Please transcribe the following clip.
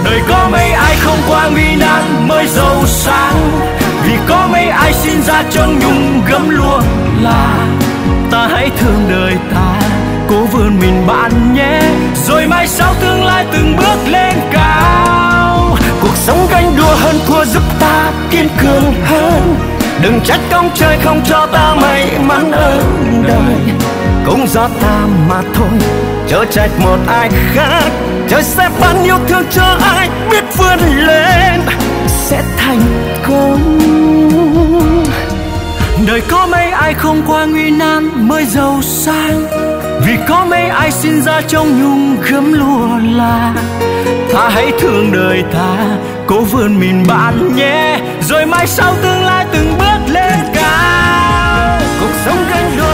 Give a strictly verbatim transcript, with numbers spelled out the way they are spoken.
Đời có mấy ai không qua nguy nan mới giàu sang, vì có mấy ai sinh ra trong nhung gấm lúa là. Ta hãy thương đời ta, cố vươn mình bạn nhé, rồi mai sau tương lai từng bước lên cao. Cuộc sống ganh đua hơn thua giúp ta kiên cường hơn, đừng trách công trời không cho ta may mắn ở đời. Cũng do ta mà thôi, chớ trách một ai khác, trời sẽ ban yêu thương cho ai biết vươn lên sẽ thành công. Đời có mấy ai không qua nguy nan mới giàu sang, vì có mấy ai sinh ra trong nhung gấm lúa là. Ta hãy thương đời ta, cố vươn mình bạn nhé, rồi mai sau tương lai từng bước lên cao. Cuộc sống ganh đua